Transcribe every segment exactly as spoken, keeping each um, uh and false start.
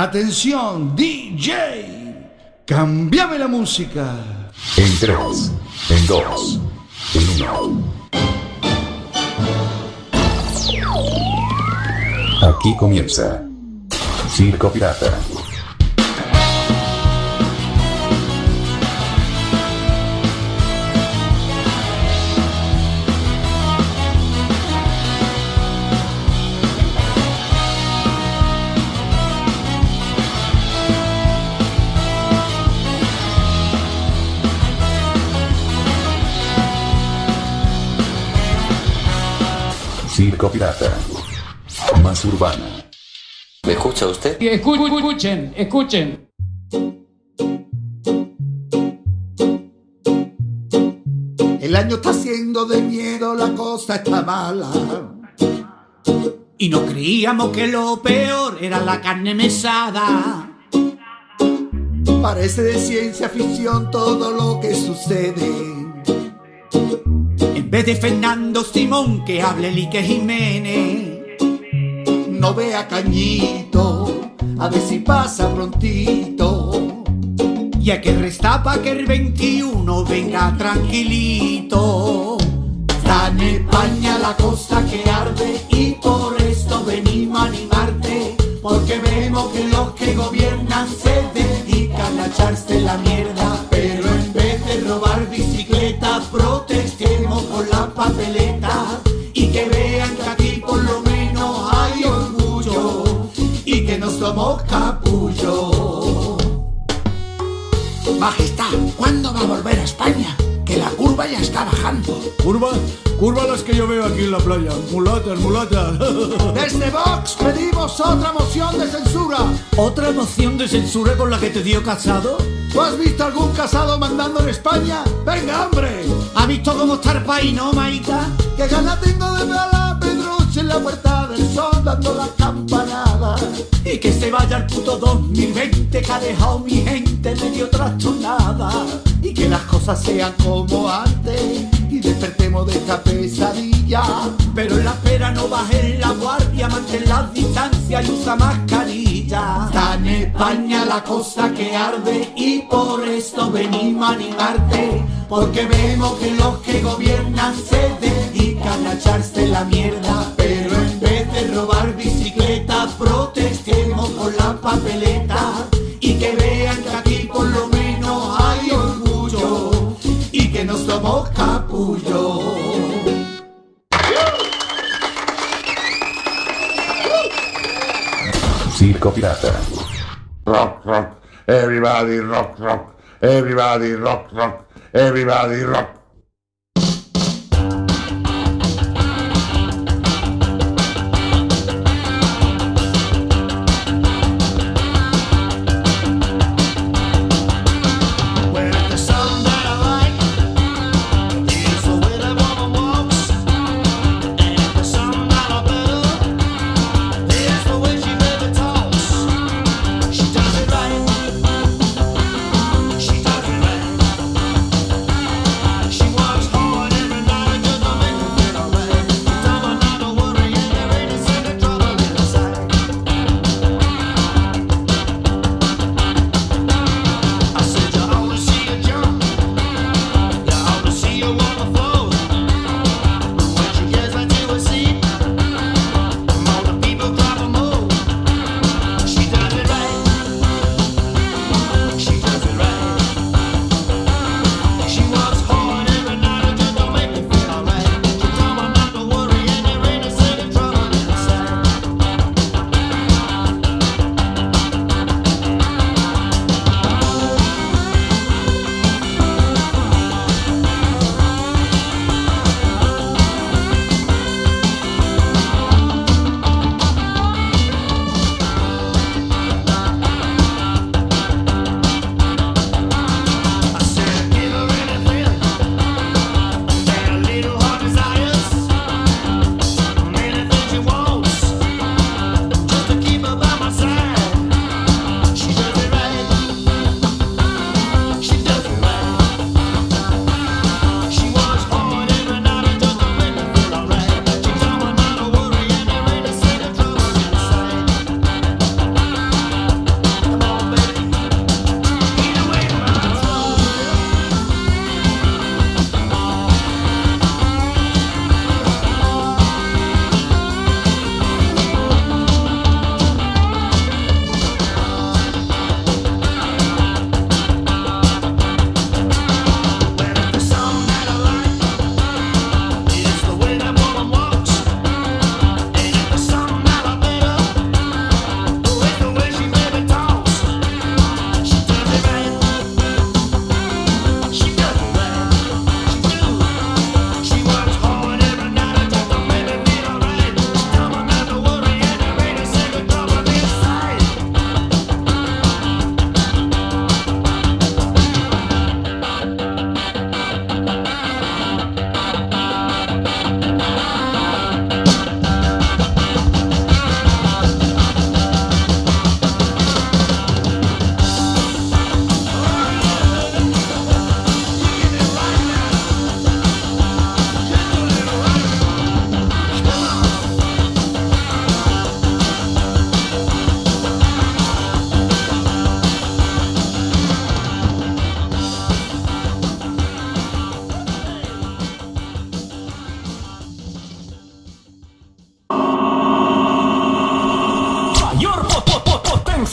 Atención, D J, cámbiame la música. En tres, en dos, en uno. Aquí comienza Circo Pirata. Circo Pirata, más urbana. ¿Me escucha usted? Escuchen, escuchen. El año está haciendo de miedo, la cosa está mala. Y no creíamos que lo peor era la carne mesada. Parece de ciencia ficción todo lo que sucede. En vez de Fernando Simón que hable Lique Jiménez, no vea Cañito, a ver si pasa prontito. Y a que resta pa' que el veintiuno venga tranquilito. Está en España la cosa que arde y por esto venimos a animarte, porque vemos que los que gobiernan se dedican a echarse la mierda. Pero en vez de robar bicicletas, protestemos por las papeletas y que vean que aquí por lo menos hay orgullo y que no somos capullos. Majestad, ¿cuándo va a volver a España? Que la curva ya está bajando. ¿Curva? Curva las que yo veo aquí en la playa. Mulatas, mulatas. Desde Vox pedimos otra moción de censura. ¿Otra moción de censura con la que te dio Casado? ¿Tú has visto algún Casado mandando en España? ¡Venga, hombre! ¿Has visto cómo está el país, no, Maita? ¡Qué ganas tengo de ver a la Pedroche en la Puerta del Sol dando la campanada! Y que se vaya el puto dos mil veinte que ha dejado mi gente medio trastornada. Y que las cosas sean como antes y despertemos de esta pesadilla. Pero en la espera no bajes la guardia, mantén las distancias y usa mascarilla. Está en España la cosa que arde y por esto venimos a animarte, porque vemos que los que gobiernan se dedican a echarse la mierda. Pero en vez de robar bicicletas, protestemos por las papeletas y que vean que aquí por lo menos hay orgullo y que no somos capullos. Circo Pirata. Rock, rock, everybody rock, rock, everybody rock, rock, everybody rock. She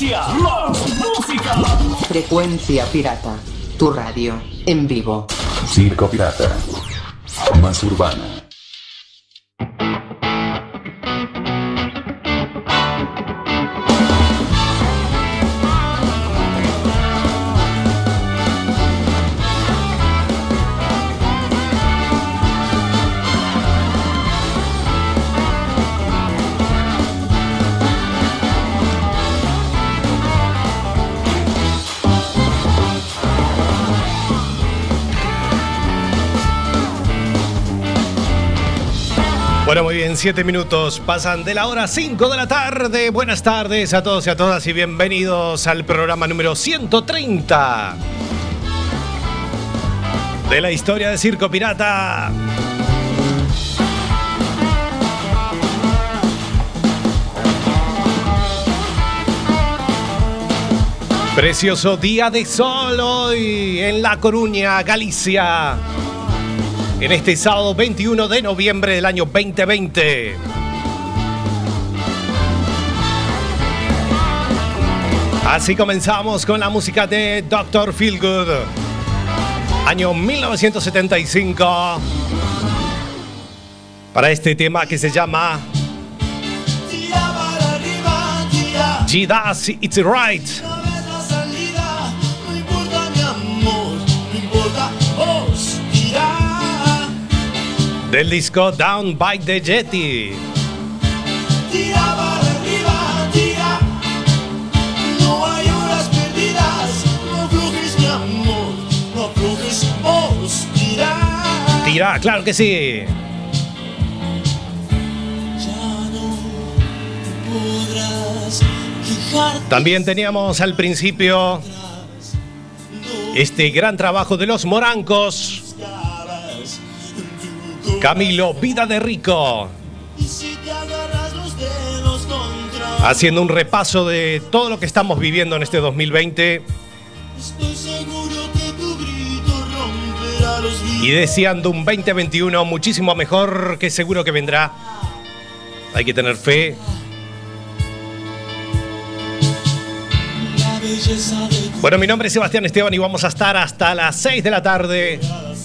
frecuencia, más música. Frecuencia Pirata, tu radio en vivo. Circo Pirata. Más urbana. Bueno, muy bien, siete minutos pasan de la hora cinco de la tarde. Buenas tardes a todos y a todas y bienvenidos al programa número ciento treinta de la historia de Circo Pirata. Precioso día de sol hoy en La Coruña, Galicia. En este sábado veintiuno de noviembre del año veinte veinte. Así comenzamos con la música de doctor Feelgood. Año mil novecientos setenta y cinco. Para este tema que se llama She Does It's Right. Del disco Down by the Jetty. Tira para arriba, tira. No hay horas perdidas. No aflojes, mi amor. No aflojes, vos tira. Tira, claro que sí. Ya no podrás quejarte. También teníamos al principio este gran trabajo de los Morancos. Camilo, Vida de Rico. Haciendo un repaso de todo lo que estamos viviendo en este dos mil veinte. Y deseando un veinte veintiuno muchísimo mejor, que seguro que vendrá. Hay que tener fe. Bueno, mi nombre es Sebastián Esteban y vamos a estar hasta las seis de la tarde.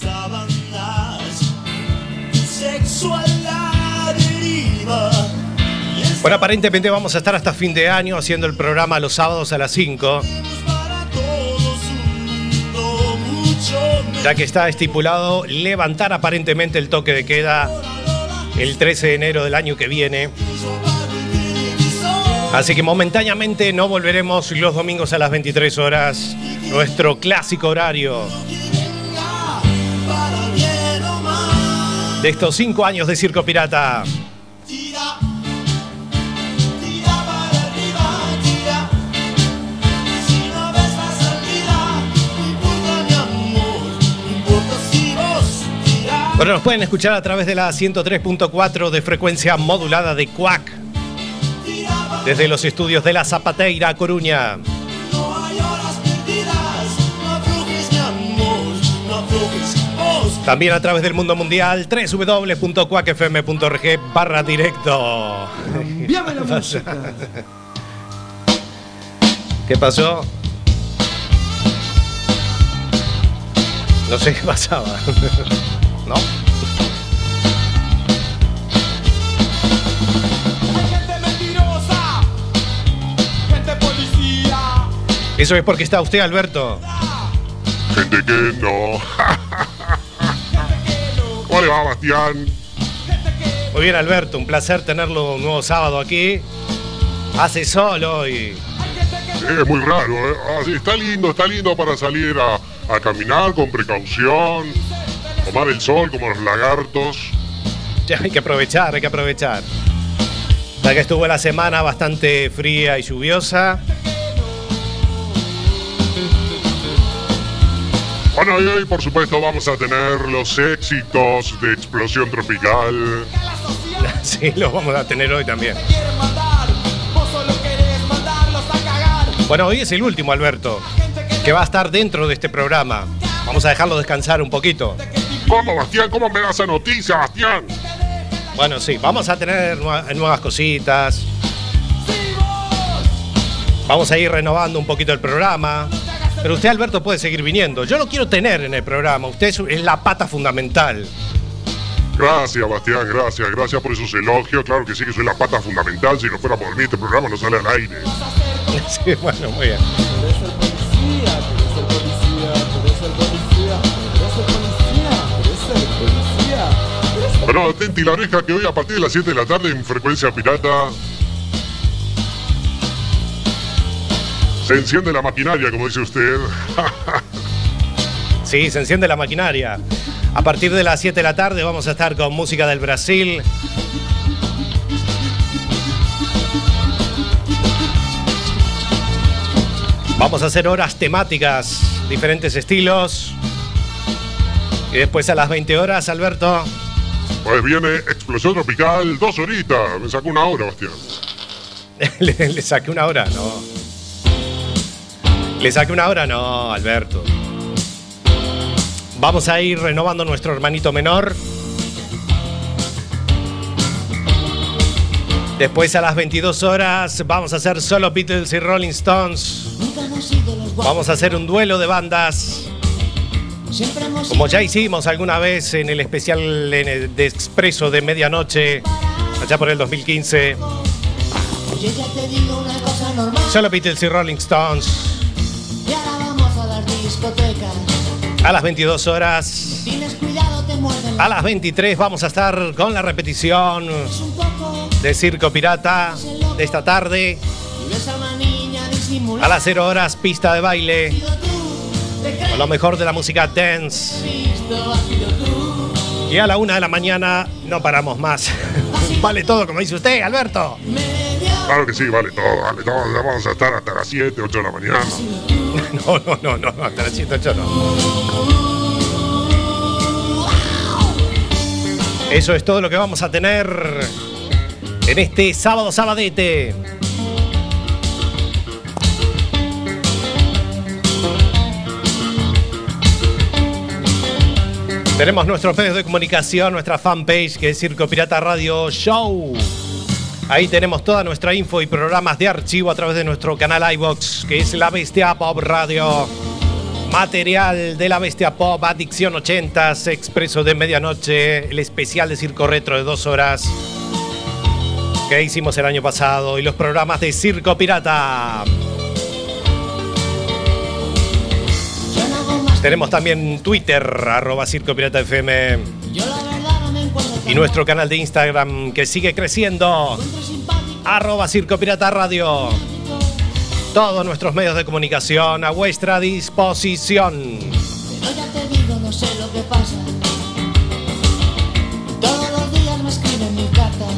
Bueno, aparentemente vamos a estar hasta fin de año haciendo el programa los sábados a las cinco. Ya que está estipulado levantar aparentemente el toque de queda el trece de enero del año que viene. Así que momentáneamente no volveremos los domingos a las veintitrés horas, nuestro clásico horario de estos cinco años de Circo Pirata. Tira, tira para arriba, tira. Si no ves la salida, no importa mi amor, no importa si vos tirás. Bueno, nos pueden escuchar a través de la ciento tres punto cuatro de frecuencia modulada de Cuac, desde los estudios de La Zapateira, Coruña. No hay horas perdidas, no aflojes mi amor, no aflojes vos. También a través del mundo mundial, doble u doble u doble u punto cuac f m punto org barra directo. Cambiame la música. ¿Qué pasó? No sé qué pasaba. ¿No? Eso es porque está usted, Alberto. Gente que no. ¿Cómo le va, Bastián? Muy bien, Alberto, un placer tenerlo un nuevo sábado aquí. Hace sol hoy. Es muy raro, ¿eh? Ah, sí, está lindo, está lindo para salir a, a caminar con precaución, tomar el sol como los lagartos. Ya, hay que aprovechar, hay que aprovechar. Ya que estuvo la semana bastante fría y lluviosa. Bueno, y hoy por supuesto vamos a tener los éxitos de Explosión Tropical. Sí, los vamos a tener hoy también. Bueno, hoy es el último, Alberto, que va a estar dentro de este programa. Vamos a dejarlo descansar un poquito. ¿Cómo, Bastián? ¿Cómo me da esa noticia, Bastián? Bueno, sí, vamos a tener nuevas cositas. Vamos a ir renovando un poquito el programa. Pero usted, Alberto, puede seguir viniendo. Yo lo quiero tener en el programa. Usted es la pata fundamental. Gracias, Bastián, gracias. Gracias por esos elogios. Claro que sí que soy la pata fundamental. Si no fuera por mí, este programa no sale al aire. Sí, bueno, muy bien. Tú eres el policía, tú eres el policía, tú eres el policía, tú eres el policía, tú eres el policía, tú eres el... Bueno, atenti la oreja que hoy a partir de las siete de la tarde en Frecuencia Pirata se enciende la maquinaria, como dice usted. Sí, se enciende la maquinaria. A partir de las siete de la tarde vamos a estar con música del Brasil. Vamos a hacer horas temáticas, diferentes estilos. Y después a las veinte horas, Alberto. Pues viene Explosión Tropical, dos horitas. Me sacó una hora, Bastián. le, le saqué una hora, no. Le saqué una hora, no, Alberto. Vamos a ir renovando nuestro hermanito menor. Después a las veintidós horas vamos a hacer solo Beatles y Rolling Stones. Vamos a hacer un duelo de bandas. Como ya hicimos alguna vez en el especial en el de Expreso de medianoche, allá por el dos mil quince. Solo Beatles y Rolling Stones. Y ahora vamos a las discotecas. A las veintidós horas. Tienes cuidado, te muerden. A las veintitrés vamos a estar con la repetición de Circo Pirata de esta tarde. A las cero horas, pista de baile. Con lo mejor de la música dance. Y a la una de la mañana no paramos más. Vale todo, como dice usted, Alberto. Claro que sí, vale todo, vale todo. Vamos a estar hasta las siete, ocho de la mañana. No, no, no, no, hasta las siete, ocho no. Eso es todo lo que vamos a tener en este sábado sabadete. Tenemos nuestros medios de comunicación, nuestra fanpage que es Circo Pirata Radio Show. Ahí tenemos toda nuestra info y programas de archivo a través de nuestro canal iVox, que es La Bestia Pop Radio. Material de La Bestia Pop, Adicción ochentas, Expreso de medianoche, el especial de Circo Retro de dos horas que hicimos el año pasado y los programas de Circo Pirata. Tenemos también Twitter, arroba Circo Pirata F M. Y nuestro canal de Instagram que sigue creciendo, arroba Circo Pirata Radio. Todos nuestros medios de comunicación a vuestra disposición. Pero ya te digo, no sé lo que pasa. Todos los días me escriben mil cartas.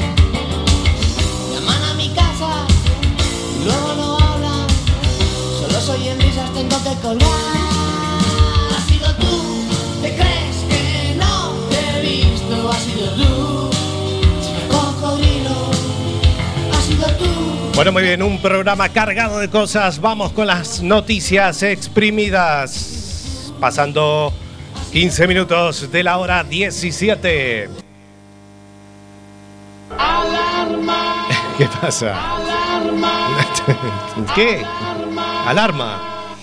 Llaman a mi casa y luego no hablan. Solo soy en risas, tengo que colgar. Has sido tú, ¿te crees que no te he visto? Has sido tú, chica cocodrilo. Has sido tú. Bueno, muy bien, un programa cargado de cosas. Vamos con las noticias exprimidas. Pasando quince minutos de la hora diecisiete. ¡Alarma! ¿Qué pasa? ¡Alarma! ¿Qué? ¿Alarma?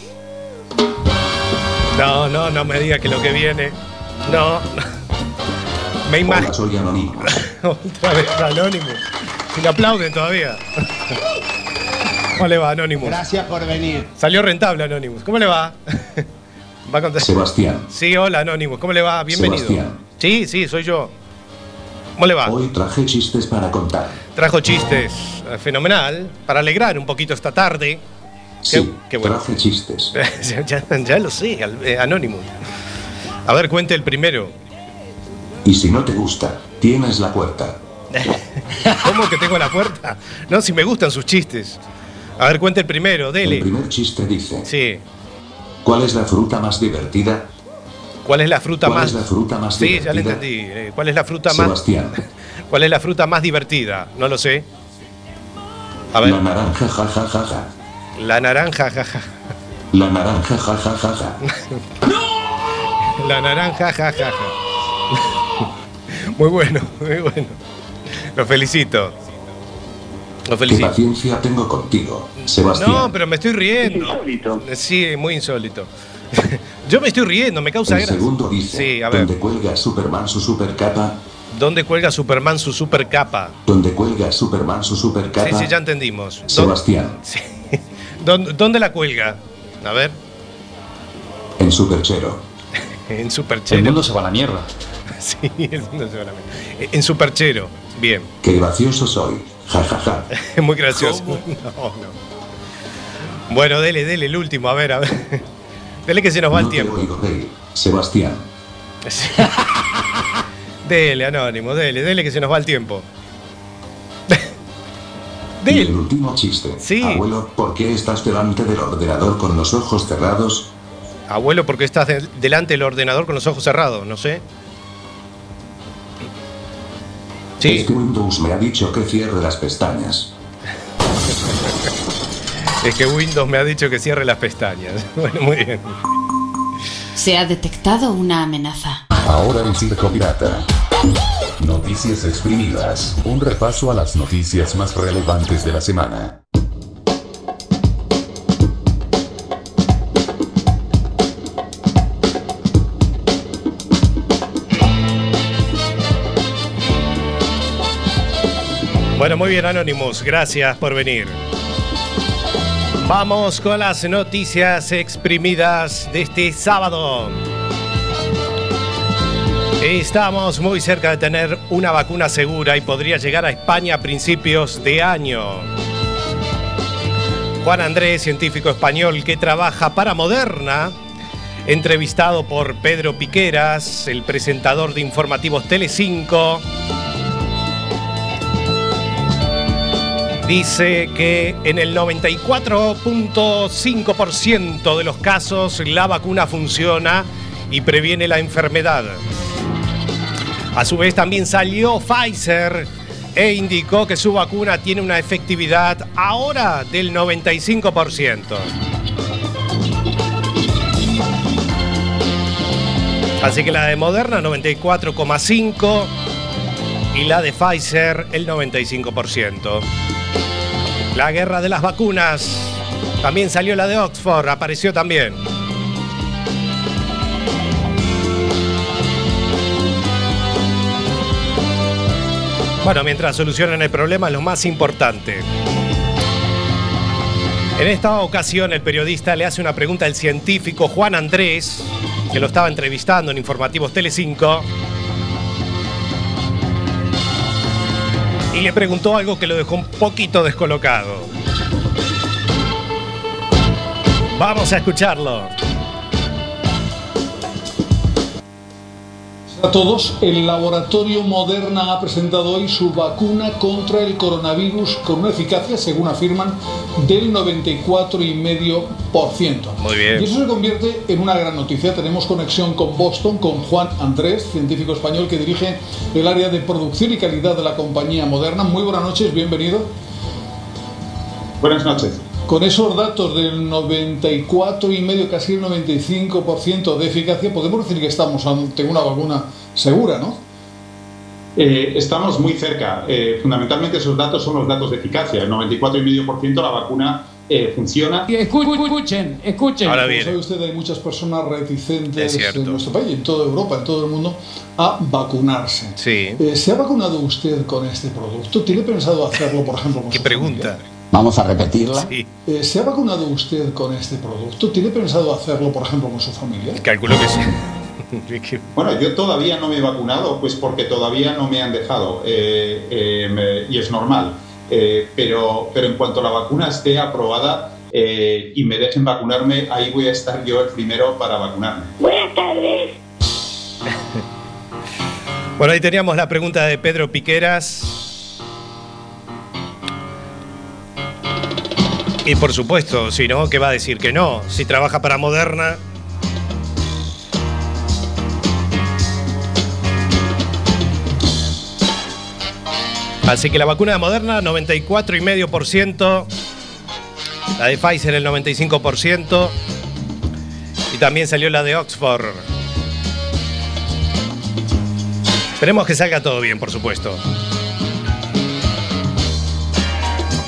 No, no, no me diga que lo que viene. No. Me imagino. Soy Anónimo. Otra vez Anónimo. Y le aplauden todavía. ¿Cómo le va, Anonymous? Gracias por venir. Salió rentable, Anonymous. ¿Cómo le va? ¿Va a contar? Sebastián. Sí, hola, Anonymous. ¿Cómo le va? Bienvenido. Sebastián. Sí, sí, soy yo. ¿Cómo le va? Hoy traje chistes para contar. Trajo chistes. Fenomenal. Para alegrar un poquito esta tarde. Sí, qué, qué bueno. traje chistes. ya, ya lo sé, eh, Anonymous. A ver, cuente el primero. Y si no te gusta, tienes la puerta. ¿Cómo que tengo la puerta? No, si me gustan sus chistes. A ver, cuente el primero, dele. El primer chiste dice: Sí. ¿Cuál es la fruta más divertida? ¿Cuál es la fruta ¿Cuál más? es la fruta más sí, divertida? ya le entendí. Eh, ¿Cuál es la fruta Sebastián. más? ¿Cuál es la fruta más divertida? No lo sé. A ver. La naranja, ja, ja, ja, ja. La naranja, jaja. La naranja, ja, ja, ja, ja. La naranja, jajaja. Muy bueno, muy bueno. Lo felicito. Lo Qué felicito. paciencia tengo contigo, Sebastián. No, pero me estoy riendo. Insólito. Sí, muy insólito. Yo me estoy riendo, me causa El gracia. segundo dice, Sí, a ver. donde cuelga Superman su supercapa, ¿Dónde cuelga Superman su super capa? donde cuelga Superman su supercapa, Sí, sí, ya entendimos. ¿Dó- Sebastián, Sí. ¿Dónde, ¿Dónde la cuelga? A ver, en Superchero. en El Superchero. mundo se va a la mierda. Sí, el mundo se va a la mierda. En Superchero. Bien. Qué gracioso soy, jajaja. Es muy gracioso. No, no. Bueno, dele, dele el último, a ver, a ver. Dele que se nos va el No te tiempo. oigo reír, Sebastián. Sí. Dele, Anónimo, dele, dele que se nos va el tiempo. Y el Dele. último chiste. Sí. Abuelo, ¿por qué estás delante del ordenador con los ojos cerrados? Abuelo, ¿por qué estás de- delante del ordenador con los ojos cerrados? No sé. Sí. Es que Windows me ha dicho que cierre las pestañas. Es que Windows me ha dicho que cierre las pestañas. Bueno, muy bien. Se ha detectado una amenaza. Ahora en Circo Pirata. Noticias exprimidas. Un repaso a las noticias más relevantes de la semana. Bueno, muy bien, Anonymous. Gracias por venir. Vamos con las noticias exprimidas de este sábado. Estamos muy cerca de tener una vacuna segura y podría llegar a España a principios de año. Juan Andrés, científico español que trabaja para Moderna, entrevistado por Pedro Piqueras, el presentador de informativos Telecinco, dice que en el noventa y cuatro punto cinco por ciento de los casos la vacuna funciona y previene la enfermedad. A su vez también salió Pfizer e indicó que su vacuna tiene una efectividad ahora del noventa y cinco por ciento. Así que la de Moderna noventa y cuatro coma cinco por ciento y la de Pfizer el noventa y cinco por ciento. La guerra de las vacunas. También salió la de Oxford, apareció también. Bueno, mientras solucionan el problema, lo más importante. En esta ocasión, el periodista le hace una pregunta al científico Juan Andrés, que lo estaba entrevistando en Informativos Telecinco, y le preguntó algo que lo dejó un poquito descolocado. Vamos a escucharlo. A todos, el laboratorio Moderna ha presentado hoy su vacuna contra el coronavirus con una eficacia, según afirman, del noventa y cuatro coma cinco por ciento. Muy bien. Y eso se convierte en una gran noticia. Tenemos conexión con Boston, con Juan Andrés, científico español que dirige el área de producción y calidad de la compañía Moderna. Muy buenas noches, bienvenido. Buenas noches. Con esos datos del noventa y cuatro coma cinco, casi el noventa y cinco por ciento de eficacia, podemos decir que estamos ante una vacuna segura, ¿no? Eh, estamos muy cerca. Eh, fundamentalmente esos datos son los datos de eficacia. El noventa y cuatro coma cinco por ciento la vacuna eh, funciona. Escuchen, escuchen. Ahora Como viene. sabe usted, hay muchas personas reticentes Es cierto. en nuestro país, en toda Europa, en todo el mundo, a vacunarse. Sí. Eh, ¿Se ha vacunado usted con este producto? ¿Tiene pensado hacerlo, por ejemplo, con ¿Qué su pregunta? familia? Vamos a repetirla. Sí, Eh, ¿Se ha vacunado usted con este producto? ¿Tiene pensado hacerlo, por ejemplo, con su familia? calculo que sí. Bueno, yo todavía no me he vacunado, pues porque todavía no me han dejado. Eh, eh, me- y es normal. Eh, pero, pero en cuanto la vacuna esté aprobada eh, y me dejen vacunarme, ahí voy a estar yo el primero para vacunarme. Buenas tardes. Bueno, ahí teníamos la pregunta de Pedro Piqueras. Y por supuesto, si no, ¿qué va a decir que no? Si trabaja para Moderna. Así que la vacuna de Moderna, noventa y cuatro coma cinco por ciento. La de Pfizer, el noventa y cinco por ciento. Y también salió la de Oxford. Esperemos que salga todo bien, por supuesto.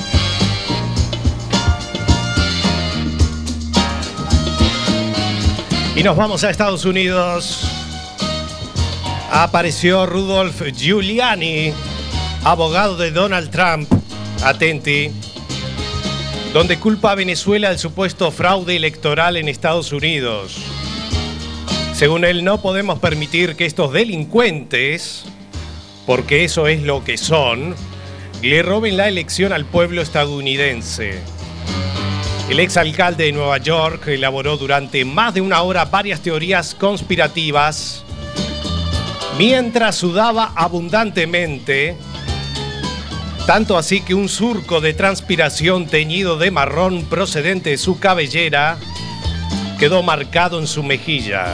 Y nos vamos a Estados Unidos. Apareció Rudolph Giuliani, abogado de Donald Trump, atenti, donde culpa a Venezuela del supuesto fraude electoral en Estados Unidos. Según él, no podemos permitir que estos delincuentes, porque eso es lo que son, le roben la elección al pueblo estadounidense. El exalcalde de Nueva York elaboró durante más de una hora varias teorías conspirativas, mientras sudaba abundantemente, tanto así que un surco de transpiración teñido de marrón procedente de su cabellera quedó marcado en su mejilla.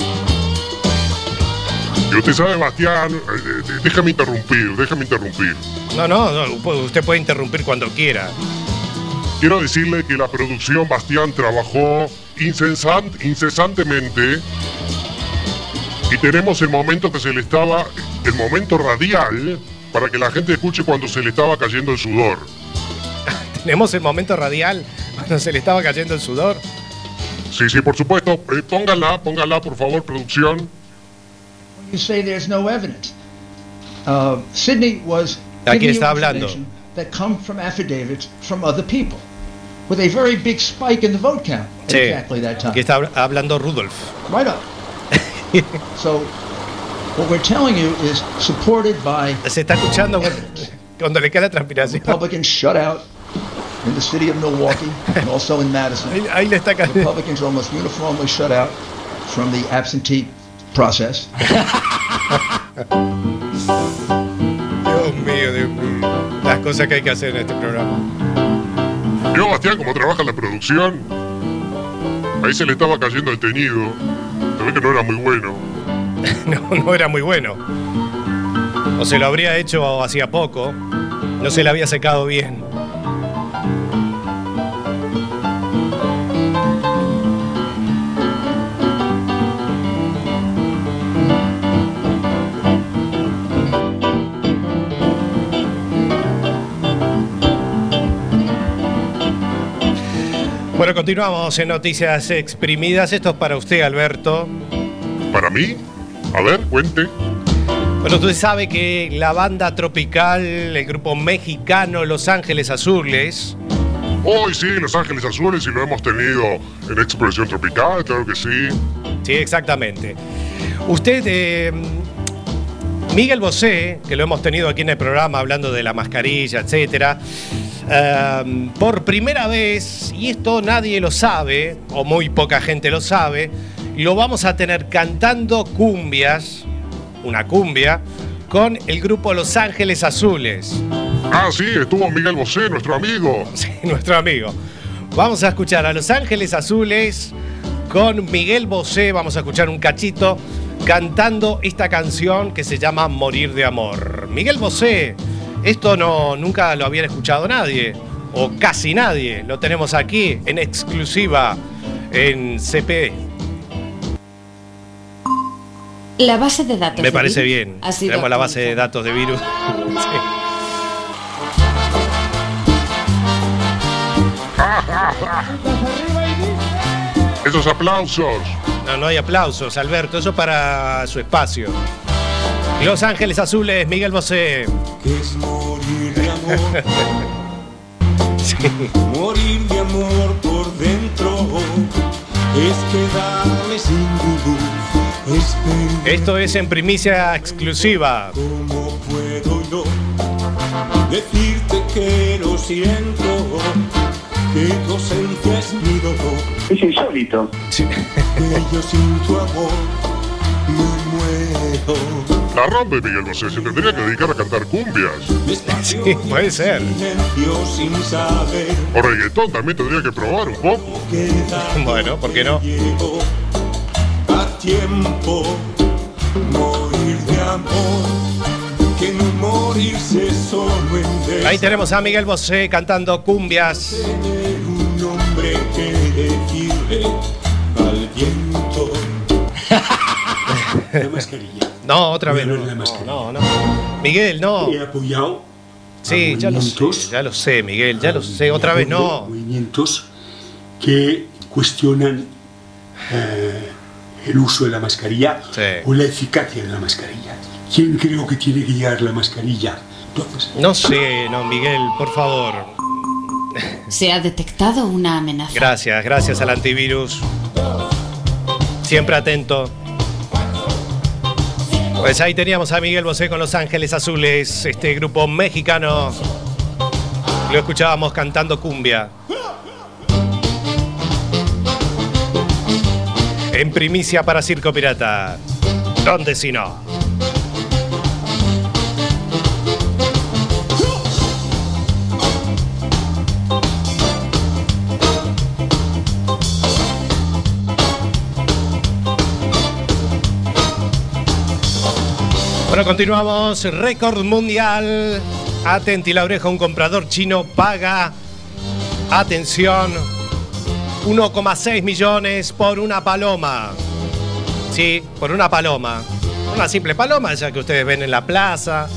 Y usted sabe, Bastián, eh, déjame interrumpir, déjame interrumpir. No, no, no, usted puede interrumpir cuando quiera. Quiero decirle que la producción, Bastián, trabajó incesant, incesantemente y tenemos el momento que se le estaba, el momento radial, para que la gente escuche cuando se le estaba cayendo el sudor. ¿Tenemos el momento radial cuando se le estaba cayendo el sudor? Sí, sí, por supuesto. Eh, póngala, póngala, por favor, producción. You say there's no evidence. Uh, Sydney was Aquí está hablando. That come from affidavits from other people, with a very big spike in the vote count at Sí, exactly that time. aquí está hablando Rudolph. Right up. So, what we're telling you is supported by. Se está escuchando cuando le cae la transpiración. Republicans shut out in the city of Milwaukee and also in Madison. Ahí, ahí le está cayendo. Republicans almost uniformly shut out from the absentee process. Dios mío, Dios mío. Las cosas que hay que hacer en este programa. Yo, Bastián, como trabaja en la producción, ahí se le estaba cayendo el teñido. Se ve que no era muy bueno. No, no era muy bueno. O se lo habría hecho hacía poco. No se le había secado bien. Bueno, continuamos en Noticias Exprimidas. Esto es para usted, Alberto. ¿Para mí? A ver, cuente. Bueno, usted sabe que la banda tropical, el grupo mexicano Los Ángeles Azules... Hoy sí, Los Ángeles Azules, y lo hemos tenido en Expresión Tropical, claro que sí. Sí, exactamente. Usted, eh, Miguel Bosé, que lo hemos tenido aquí en el programa hablando de la mascarilla, etcétera... Uh, por primera vez, y esto nadie lo sabe, o muy poca gente lo sabe, lo vamos a tener cantando cumbias, una cumbia, con el grupo Los Ángeles Azules. Ah, sí, estuvo Miguel Bosé, nuestro amigo. Sí, nuestro amigo. Vamos a escuchar a Los Ángeles Azules con Miguel Bosé, vamos a escuchar un cachito cantando esta canción que se llama Morir de Amor. Miguel Bosé. Esto no, nunca lo había escuchado nadie, o casi nadie. Lo tenemos aquí en exclusiva en C P. La base de datos. Me de parece virus bien. ha sido Tenemos la base de datos de virus. Sí. Esos aplausos. No, no hay aplausos, Alberto. Eso para su espacio. Los Ángeles Azules, Miguel Bosé. Que es morir de amor. Sí. Morir de amor por dentro es quedarme sin luz. Es perder. Esto es en primicia exclusiva. ¿Cómo puedo yo decirte que lo siento? Que tu ausencia es mi dolor. Es insólito. Sí. Que yo sin tu amor me muero. La rompe Miguel Bosé, se tendría que dedicar a cantar cumbias. Sí, puede ser. Sin saber. O reggaetón también tendría que probar un poco. Bueno, ¿por qué no? A tiempo, morir de amor, que no morirse solo en Ahí tenemos a Miguel Bosé cantando cumbias. tener un nombre que decirle al viento. La mascarilla. No, otra vez. No, No, la mascarilla. no, no. Miguel, no. He apoyado Sí, a ya lo sé, movimientos, ya lo sé, Miguel, ya lo a sé. Otra vez no. Movimientos que cuestionan eh, el uso de la mascarilla Sí. o la eficacia de la mascarilla. ¿Quién creo que tiene que llevar la mascarilla? Entonces, No sé, no, Miguel, por favor. Se ha detectado una amenaza. Gracias, gracias al antivirus. Siempre atento. Pues ahí teníamos a Miguel Bosé con Los Ángeles Azules, este grupo mexicano. Lo escuchábamos cantando cumbia. En primicia para Circo Pirata. ¿Dónde si no? Bueno, continuamos. Récord mundial. Atenti la oreja, un comprador chino paga, atención, uno coma seis millones por una paloma. Sí, por una paloma. Una simple paloma, esa que ustedes ven en la plaza.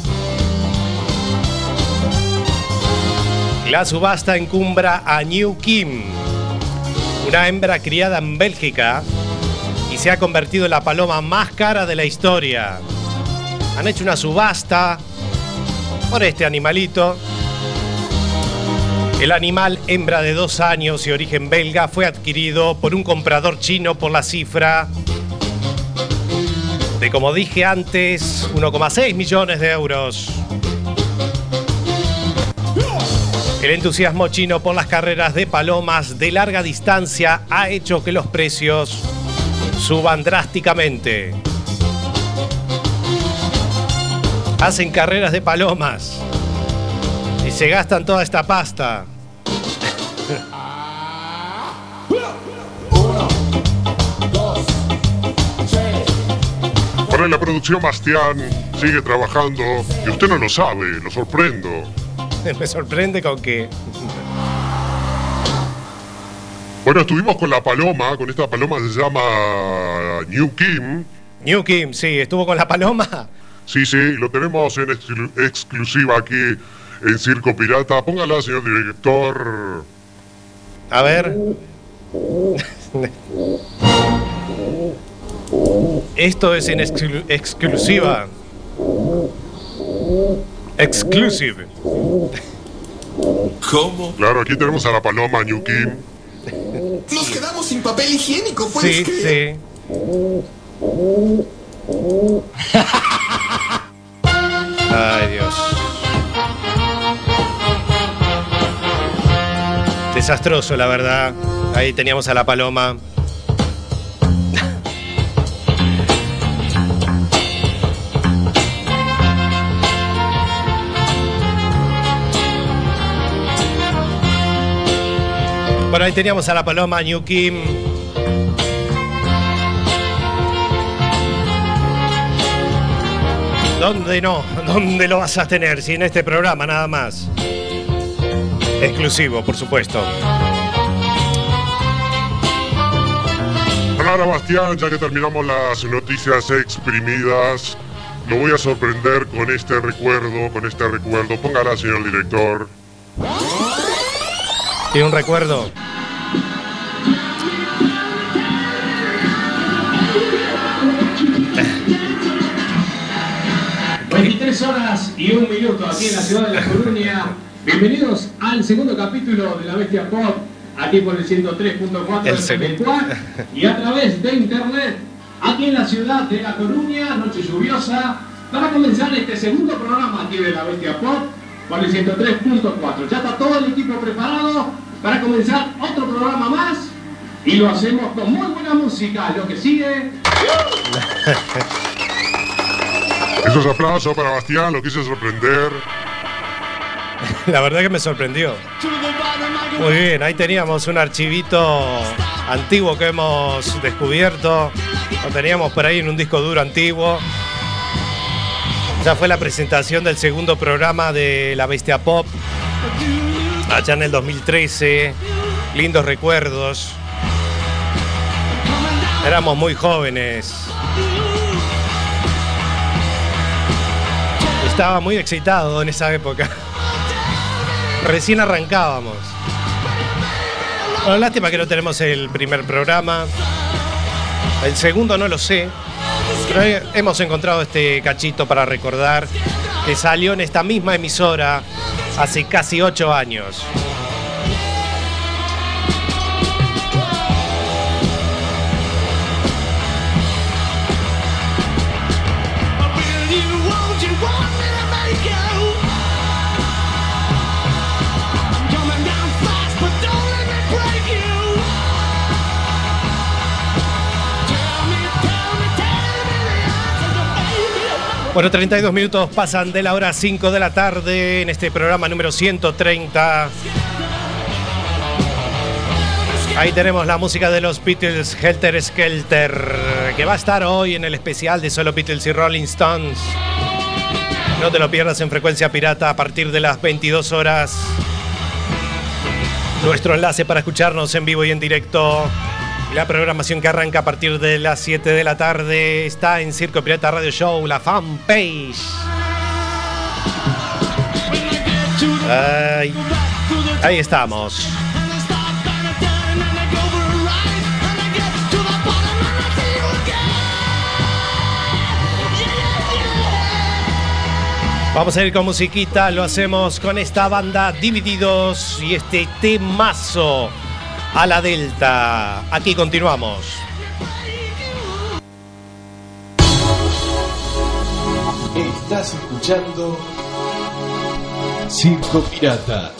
La subasta encumbra a New Kim, una hembra criada en Bélgica, y se ha convertido en la paloma más cara de la historia. Han hecho una subasta por este animalito. El animal, hembra de dos años y origen belga, fue adquirido por un comprador chino por la cifra de, como dije antes, uno coma seis millones de euros. El entusiasmo chino por las carreras de palomas de larga distancia ha hecho que los precios suban drásticamente. Hacen carreras de palomas y se gastan toda esta pasta. Para la producción, Bastián sigue trabajando y usted no lo sabe, lo sorprendo. Me sorprende con que... Bueno, estuvimos con la paloma, con esta paloma que se llama New Kim. New Kim, sí, estuvo con la paloma. Sí, sí, lo tenemos en exclu- exclusiva aquí en Circo Pirata. Póngala, señor director. A ver. Esto es en exclu- exclusiva. Exclusive. ¿Cómo? Claro, aquí tenemos a la paloma New Kim. Nos quedamos sin papel higiénico, ¿puedes Sí, creer? sí. Ay, Dios. Desastroso, la verdad. Ahí teníamos a la paloma. Bueno, ahí teníamos a la paloma New Kim. ¿Dónde no? ¿Dónde lo vas a tener? Si en este programa nada más. Exclusivo, por supuesto. Ahora, Bastián, ya que terminamos las noticias exprimidas, lo voy a sorprender con este recuerdo, con este recuerdo. Póngala, señor director. ¿Tiene un recuerdo? veintitrés horas y un minuto aquí en la ciudad de La Coruña. Bienvenidos al segundo capítulo de La Bestia Pop, aquí por el ciento tres punto cuatro El segundo. y a través de internet, aquí en la ciudad de La Coruña, noche lluviosa, para comenzar este segundo programa aquí de La Bestia Pop por el ciento tres punto cuatro. Ya está todo el equipo preparado para comenzar otro programa más y lo hacemos con muy buena música. Lo que sigue... Esos aplausos para Bastián, lo quise sorprender. La verdad que me sorprendió. Muy bien, ahí teníamos un archivito antiguo que hemos descubierto. Lo teníamos por ahí en un disco duro antiguo. Ya fue la presentación del segundo programa de La Bestia Pop, allá en el dos mil trece. Lindos recuerdos. Éramos muy jóvenes. Estaba muy excitado en esa época. Recién arrancábamos. Bueno, lástima que no tenemos el primer programa. El segundo no lo sé, pero hemos encontrado este cachito para recordar que salió en esta misma emisora hace casi ocho años. Bueno, treinta y dos minutos pasan de la hora cinco de la tarde en este programa número ciento treinta. Ahí tenemos la música de los Beatles, Helter Skelter, que va a estar hoy en el especial de Solo Beatles y Rolling Stones. No te lo pierdas en Frecuencia Pirata a partir de las veintidós horas. Nuestro enlace para escucharnos en vivo y en directo. La programación que arranca a partir de las siete de la tarde está en Circo Pirata Radio Show, la fanpage. Ahí, ahí estamos. Vamos a ir con musiquita, lo hacemos con esta banda Divididos y este temazo. A la Delta. Aquí continuamos. Estás escuchando Circo Pirata.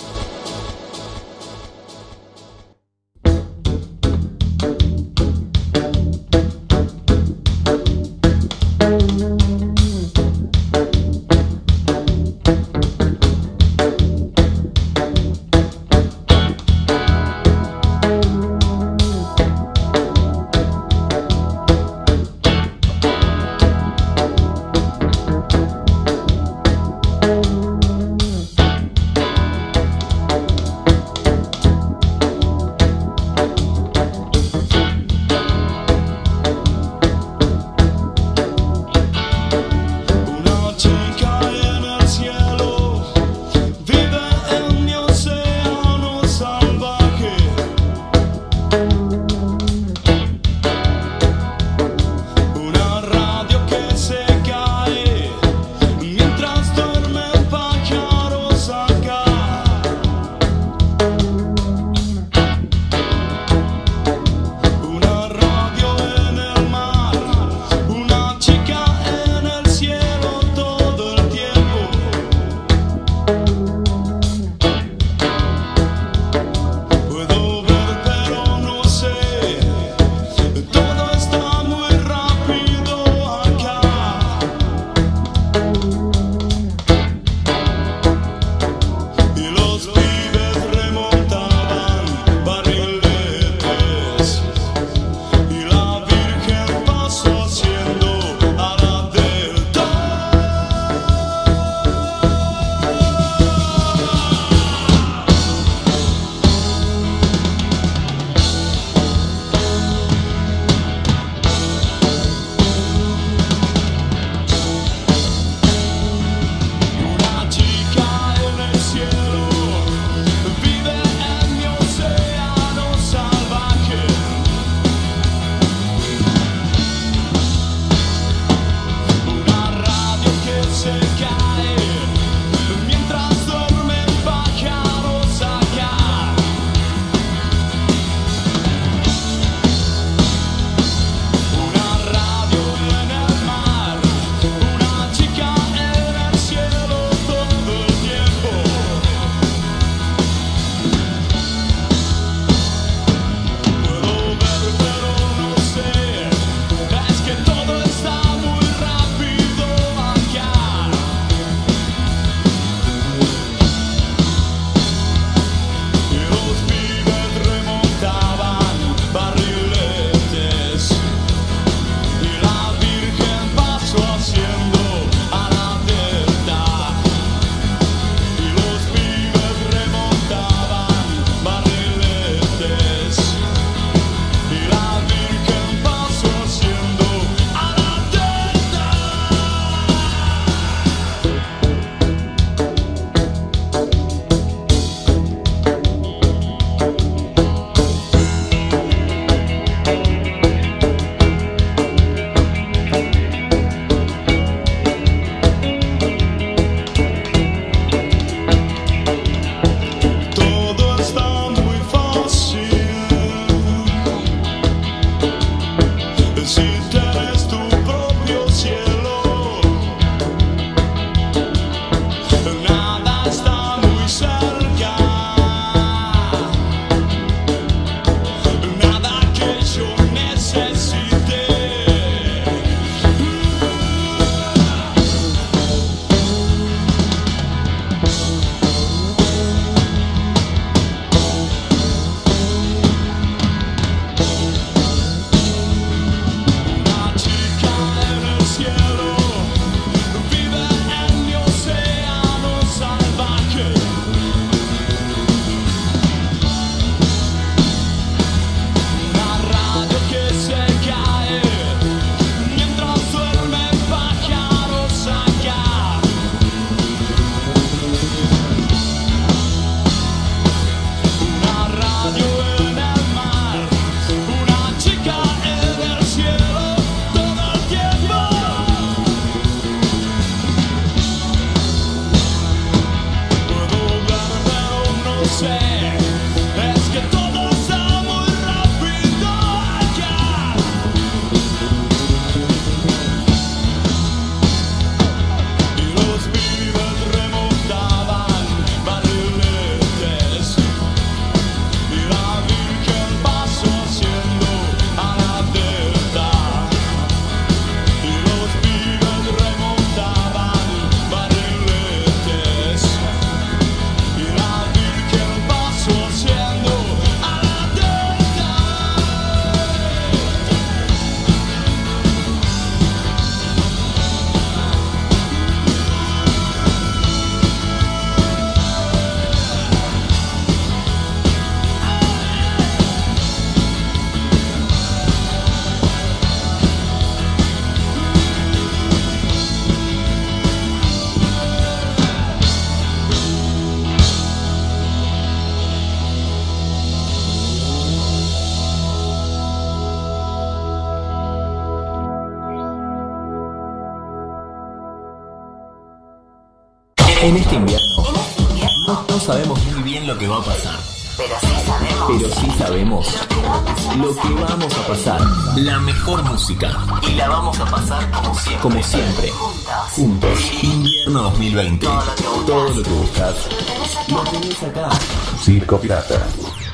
En este invierno no, no sabemos muy bien lo que va a pasar. Pero sí sabemos. Pero sí sabemos lo que vamos a pasar. La mejor música. Y la vamos a pasar como siempre. Como siempre. Juntos. Juntos. Invierno dos mil veinte. Todo lo que buscas. Todo lo que buscas. Lo tenés acá. Lo tenés acá. Circo Pirata.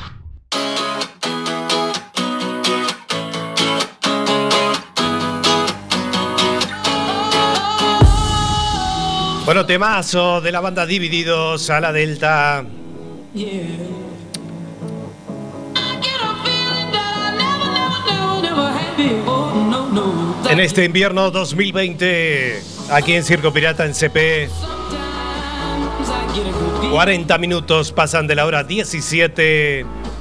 Bueno, temazo de la banda Divididos a la Delta. En este invierno dos mil veinte, aquí en Circo Pirata en C P, cuarenta minutos pasan de la hora diecisiete.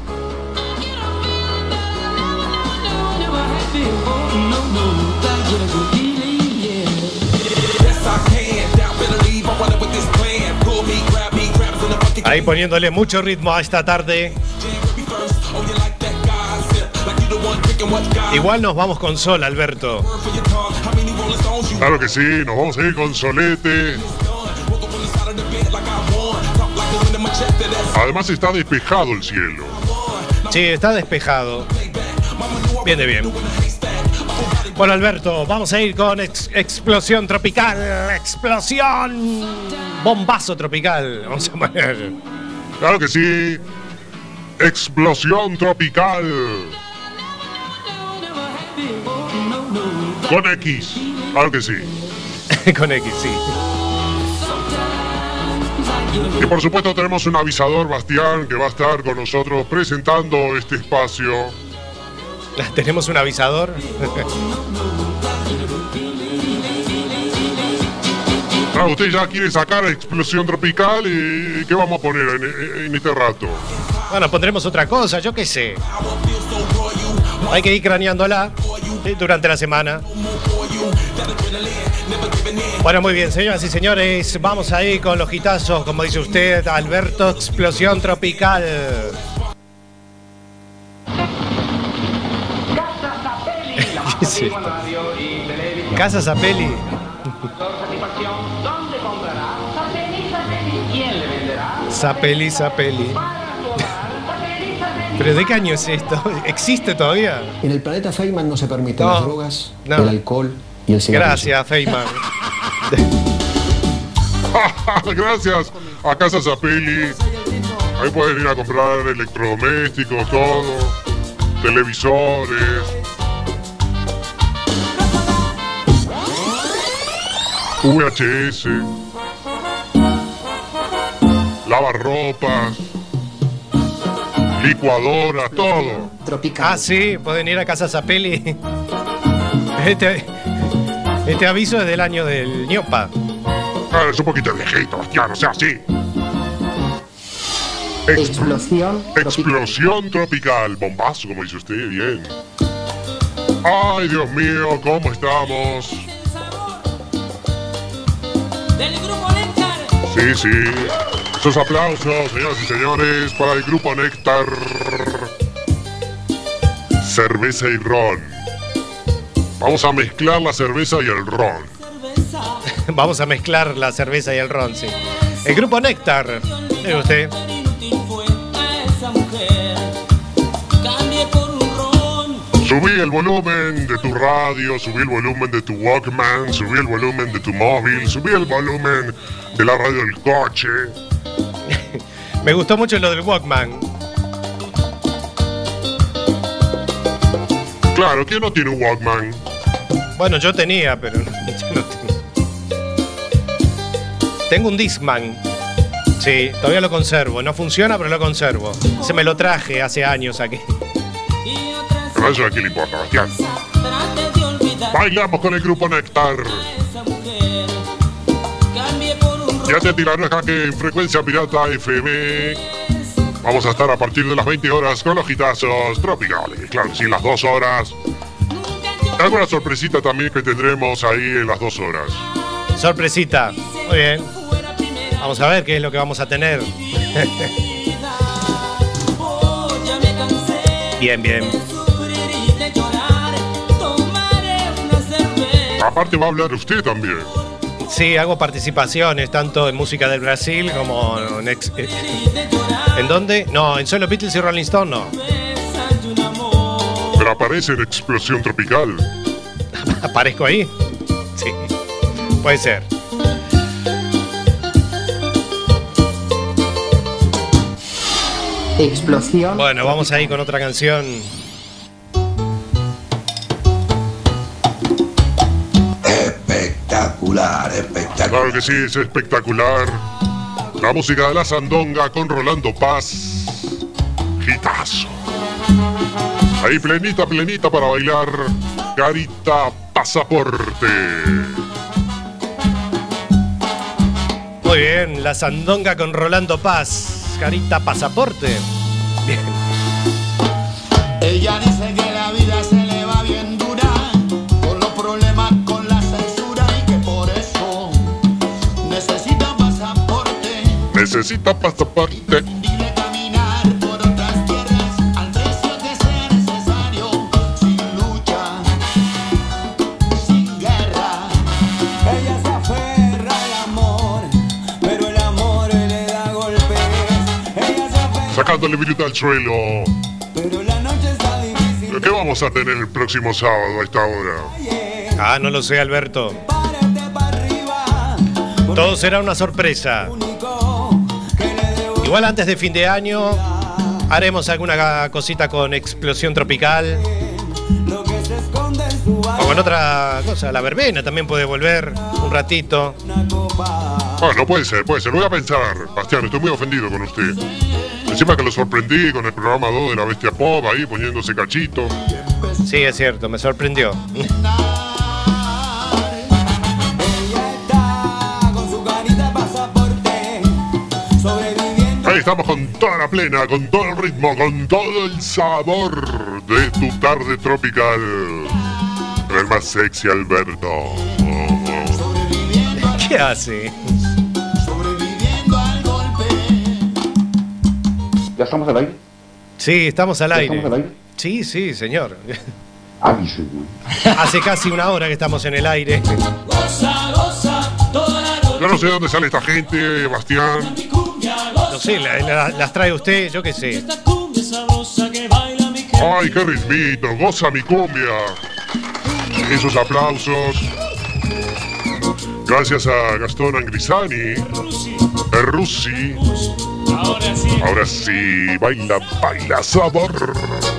Ahí poniéndole mucho ritmo a esta tarde. Igual nos vamos con sol, Alberto. Claro que sí, nos vamos a ir con solete. Además está despejado el cielo. Sí, está despejado. Bien de bien. Bueno, Alberto, vamos a ir con ex explosión tropical. Explosión. Bombazo tropical. Vamos a poner. Claro que sí. Explosión tropical. Con X. Claro que sí. Con X, sí. Y por supuesto tenemos un avisador, Bastián, que va a estar con nosotros presentando este espacio. ¿Tenemos un avisador? Claro, usted ya quiere sacar explosión tropical y ¿qué vamos a poner en, en este rato? Bueno, pondremos otra cosa, yo qué sé. Hay que ir craneándola durante la semana. Bueno, muy bien, señoras y señores, vamos a ir con los hitazos, como dice usted, Alberto, explosión tropical. ¿Qué es esto? Casa Zapelli. Zapelli, Zapelli. ¿Pero de qué año es esto? ¿Existe todavía? En el planeta Feynman no se permiten No, las drogas, no. el alcohol y el cigarrillo. Gracias, Feynman. Gracias a Casa Zapelli. Ahí pueden ir a comprar electrodomésticos, todo, televisores. V H S, lavarropas, licuadoras, todo. Tropical. Ah, sí, pueden ir a Casa Zapelli. Este, este aviso es del año del ñopa. Ah, es un poquito viejito, Bastián, o sea, sí. Explosión Explosión tropical. Bombazo, como dice usted, bien. Ay, Dios mío, ¿cómo estamos? Del grupo Néctar. Sí, sí. Esos aplausos, señoras y señores, para el grupo Néctar. Cerveza y ron. Vamos a mezclar la cerveza y el ron. Vamos a mezclar la cerveza y el ron, sí. El grupo Néctar. Mire usted. Subí el volumen de tu radio, subí el volumen de tu Walkman, subí el volumen de tu móvil, subí el volumen de la radio del coche. Me gustó mucho lo del Walkman. Claro, ¿quién no tiene un Walkman? Bueno, yo tenía, pero yo no tengo. Tengo un Discman. Sí, todavía lo conservo. No funciona, pero lo conservo. Se me lo traje hace años aquí. Pero eso aquí le importa, Bastián. Bailamos con el grupo Néctar. Ya te tiraré jaque en Frecuencia Pirata F M. Vamos a estar a partir de las veinte horas con los hitazos tropicales. Claro, sí, las dos horas. Alguna sorpresita también que tendremos ahí en las dos horas. Sorpresita. Muy bien. Vamos a ver qué es lo que vamos a tener. Bien, bien. Aparte va a hablar usted también. Sí, hago participaciones tanto en música del Brasil como en... Ex, eh, ¿En dónde? No, en solo Beatles y Rolling Stone no. Pero aparece en Explosión Tropical. ¿Aparezco ahí? Sí, puede ser. Explosión. Bueno, vamos ahí con otra canción. Espectacular, espectacular. Claro que sí, es espectacular. La música de la sandonga con Rolando Paz. Hitazo. Ahí plenita, plenita para bailar. Carita Pasaporte. Muy bien, la sandonga con Rolando Paz. Carita Pasaporte. Bien. Ella dice que la vida se le va bien dura, con los problemas con la censura y que por eso necesita pasaporte. Necesita pasaporte. Dile caminar por otras tierras al precio que sea necesario, sin lucha, sin guerra. Ella se aferra al amor, pero el amor le da golpes. Ella se aferra. Sacándole viruta al suelo. Pero la noche está difícil. ¿Qué vamos a tener el próximo sábado a esta hora? Ah, no lo sé, Alberto. Todo será una sorpresa. Igual antes de fin de año haremos alguna cosita con Explosión Tropical. O con otra cosa, la verbena también puede volver un ratito. Bueno, puede ser, puede ser. Lo voy a pensar, Bastián, estoy muy ofendido con usted. Encima que lo sorprendí con el programa dos de la Bestia Pop ahí poniéndose cachito. Sí, es cierto, me sorprendió. Ahí estamos con toda la plena, con todo el ritmo, con todo el sabor de tu tarde tropical. El más sexy Alberto. Oh, oh. ¿Qué hace? ¿Ya estamos al aire? Sí, estamos al ¿Ya aire. estamos al aire? Sí, sí, señor. Ay, señor. Hace casi una hora que estamos en el aire. Goza, goza, toda la noche. Yo no sé de dónde sale esta gente, Bastián. No sé, la, la, las trae usted, yo qué sé. Ay, qué ritmito, goza mi cumbia. Esos aplausos. Gracias a Gastón Angrisani. Perrusi. Ahora sí. Ahora sí, baila, baila, sabor.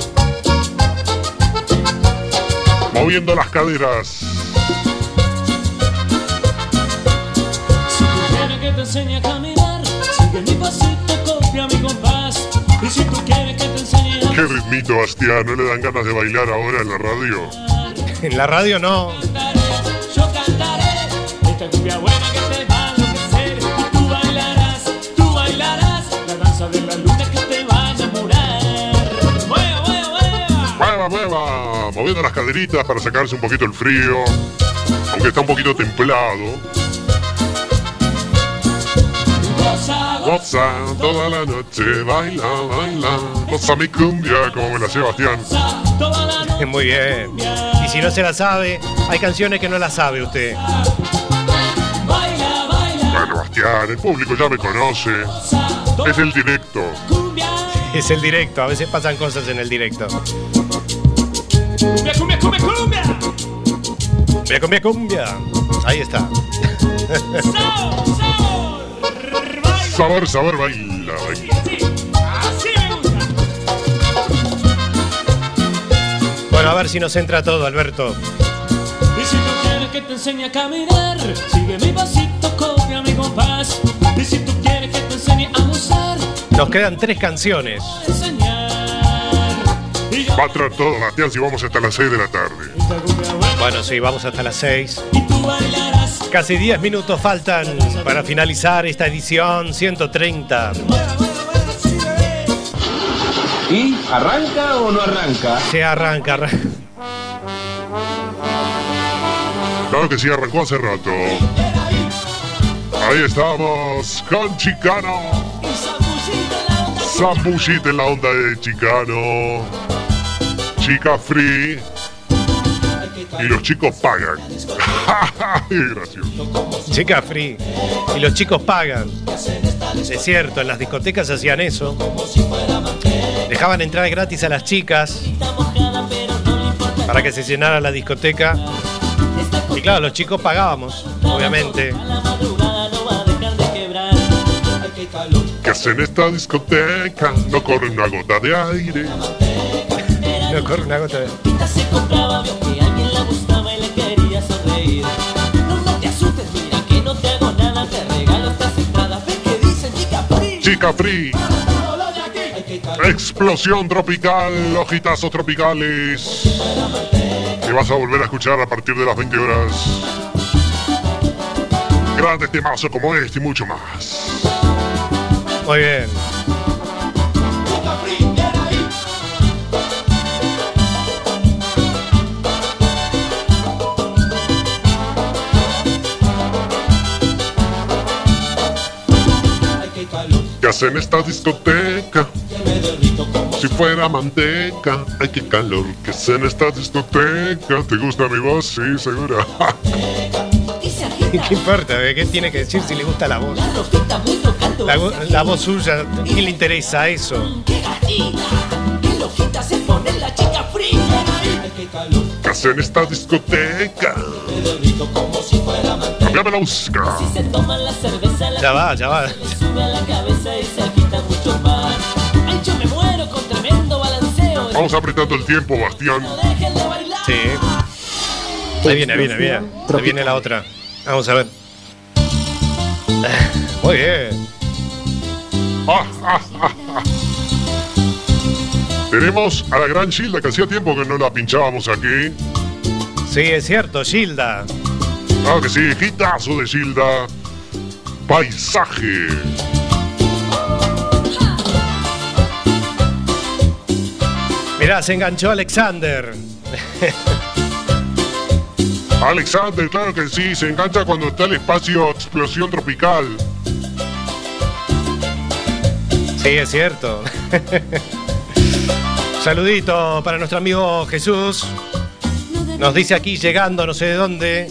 Moviendo las caderas. Si tú quieres que te enseñe a caminar, sigue mi pasito, copia mi compás. Y si tú quieres que te enseñe a... Qué ritmito, Bastián, ¿no le dan ganas de bailar ahora en la radio? En la radio no. Yo cantaré esta cumbia buena que te va a enloquecer. Y tú bailarás, tú bailarás la danza de la luna que te va a enamorar. ¡Mueva, mueva, mueva! ¡Mueva, mueva! Moviendo las caderitas para sacarse un poquito el frío. Aunque está un poquito templado. Goza, Goza toda la noche, baila, baila. Goza mi cumbia, como me la hacía Bastián. toda la noche. Muy bien. Y si no se la sabe, hay canciones que no la sabe usted. Baila, baila. Bueno, Bastián, el público ya me conoce. Es el directo. Es el directo, a veces pasan cosas en el directo. Cumbia, cumbia, cumbia, cumbia. Cumbia, cumbia, cumbia. Ahí está. Sabor, sabor, baila, baila. Así me gusta. Bueno, a ver si nos entra todo, Alberto. Y si tú quieres que te enseñe a caminar, sigue mi pasito, copia mi compás. Y si tú quieres que te enseñe a gozar, Nos quedan tres canciones. enseñar. Y yo Va a entrar todo, Bastián, si vamos hasta las seis de la tarde. esta cumbia buena, Bueno, sí, vamos hasta las seis. y tú bailarás. Casi diez minutos faltan para finalizar esta edición ciento treinta. ¿Y arranca o no arranca? Se arranca, arranca. Claro que sí, arrancó hace rato. Ahí estamos con Chicano. Zambullita en la onda de Chicano. Chica free. Y los chicos pagan. Gracioso. Chica free. Y los chicos pagan. Es cierto, en las discotecas hacían eso. Dejaban entrar gratis a las chicas para que se llenara la discoteca. Y claro, los chicos pagábamos, obviamente. ¿Qué hacen en esta discoteca? No corre una gota de aire. No corre una gota de aire. Se compraba, vio que alguien la buscaba y le quería sonreír. No, no te asustes, mira que no te hago nada, te regalo estas entradas. ¿Ves que dicen chica free? Chica free. Explosión tropical, ojitazos tropicales. Que vas a volver a escuchar a partir de las veinte horas. Grandes temazos como este y mucho más. Muy bien. ¿Qué hacen en esta discoteca? Si fuera manteca, ay qué calor. ¿Qué hacen en esta discoteca? ¿Te gusta mi voz? Sí, seguro. ¿Qué importa? ¿Qué tiene que decir si le gusta la voz? La, la voz suya, ¿quién le interesa eso? ¿Qué hacen en esta discoteca? Cambiame la música. Ya va, ya va. Vamos apretando el tiempo, Bastián. Sí. Ahí viene, ahí viene, ahí viene. Ahí viene la otra. Vamos a ver. Muy bien. Ah, ah, ah, ah. Tenemos a la gran Gilda, que hacía tiempo que no la pinchábamos aquí. Sí, es cierto, Gilda. Claro que sí, hitazo de Gilda. Paisaje. Mirá, se enganchó Alexander. Alexander, claro que sí, se engancha cuando está el espacio Explosión Tropical. Sí, es cierto. Saludito para nuestro amigo Jesús. Nos dice aquí llegando no sé de dónde.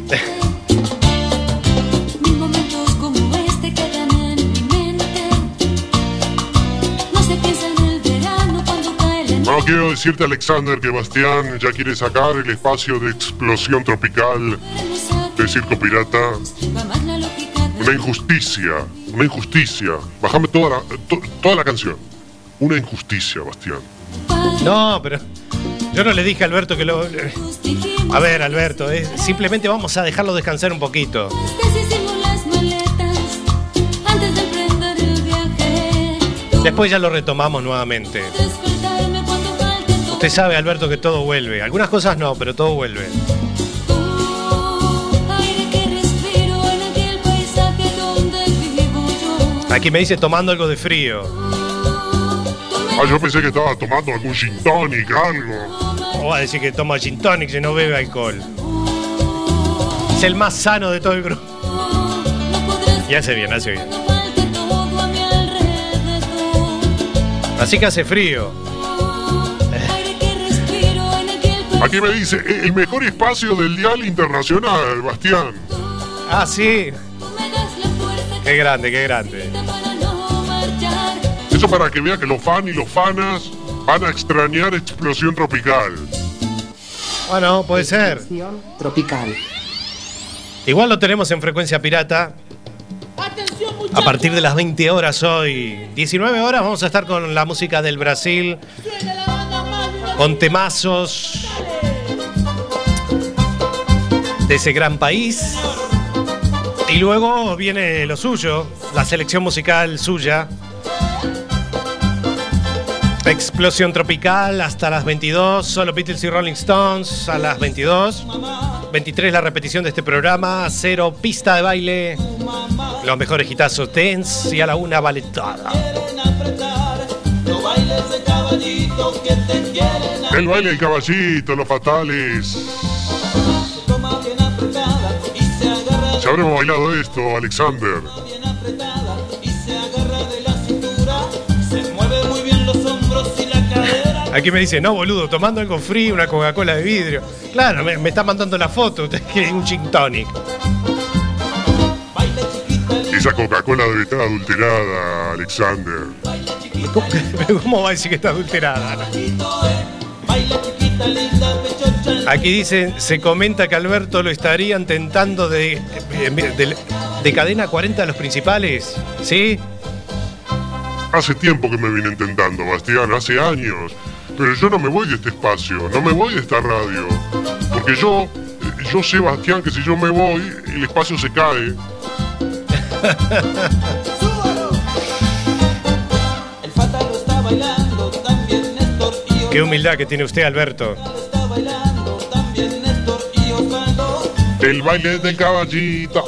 Bueno, quiero decirte, Alexander, que Bastián ya quiere sacar el espacio de Explosión Tropical de Circo Pirata. Una injusticia, una injusticia. Bájame toda la, to, toda la canción. Una injusticia, Bastián. No, pero yo no le dije a Alberto que lo... A ver, Alberto, eh, simplemente vamos a dejarlo descansar un poquito. Después ya lo retomamos nuevamente. Usted sabe, Alberto, que todo vuelve. Algunas cosas no, pero todo vuelve. Aquí me dice tomando algo de frío. Ah, yo pensé que estaba tomando algún gin tonic, algo. O va a decir que toma gin tonic y no bebe alcohol. Es el más sano de todo el grupo. Y hace bien, hace bien. Así que hace frío. Aquí me dice, el mejor espacio del dial internacional, Bastián. Ah, sí. Qué grande, qué grande. Eso para que vea que los fans y los fanas van a extrañar Explosión Tropical. Bueno, puede ser. Explosión Tropical. Igual lo tenemos en frecuencia pirata. A partir de las veinte horas hoy, diecinueve horas, vamos a estar con la música del Brasil. Con temazos de ese gran país. Y luego viene lo suyo, la selección musical suya. Explosión Tropical hasta las veintidós, solo Beatles y Rolling Stones a las veintidós. veintitrés la repetición de este programa, cero pista de baile, los mejores hitazos dance y a la una baletada. El baile del caballito, los fatales. Ya habremos bailado esto, Alexander. Aquí me dice, no, boludo, tomando algo frío, una Coca-Cola de vidrio. Claro, me, me está mandando la foto, usted quiere un gin tonic. Esa Coca-Cola debe estar adulterada, Alexander. ¿Cómo, ¿Cómo va a decir que está adulterada? Aquí dice, se comenta que Alberto lo estarían tentando de, de, de cadena cuarenta a los principales, ¿sí? Hace tiempo que me viene intentando, Bastián, hace años. Pero yo no me voy de este espacio, no me voy de esta radio. Porque yo, yo sé, Bastián, que si yo me voy, el espacio se cae. Qué humildad que tiene usted, Alberto. El baile del caballito.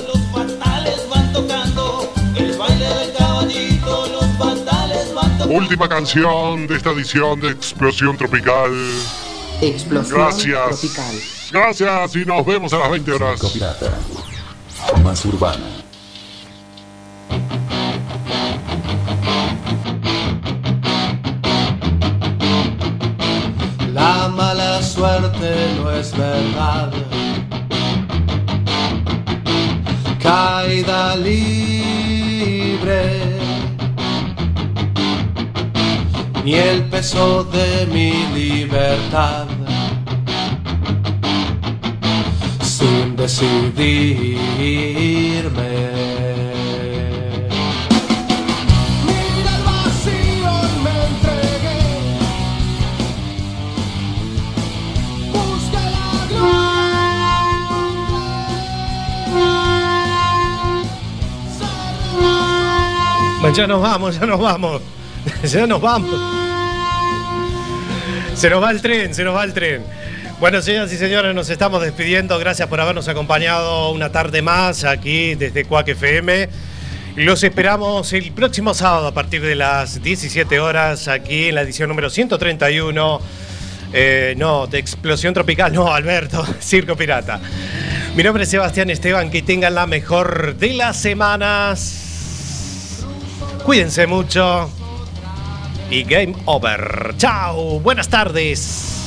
Última canción de esta edición de Explosión Tropical. Explosión Gracias. Tropical. Gracias y nos vemos a las veinte horas. Circo Pirata. Más urbana. La mala suerte no es verdad. Caída libre. Ni el peso de mi libertad. Sin decidirme. Mira el vacío y me entregué. Busca la gloria. Ya nos vamos, ya nos vamos. Ya nos vamos. Se nos va el tren, se nos va el tren. Bueno, señoras y señores, nos estamos despidiendo. Gracias por habernos acompañado una tarde más aquí desde Quack F M. Los esperamos el próximo sábado a partir de las diecisiete horas aquí en la edición número ciento treinta y uno. Eh, no, de Explosión Tropical, no, Alberto, Circo Pirata. Mi nombre es Sebastián Esteban, que tengan la mejor de las semanas. Cuídense mucho. Y game over. Chao, buenas tardes.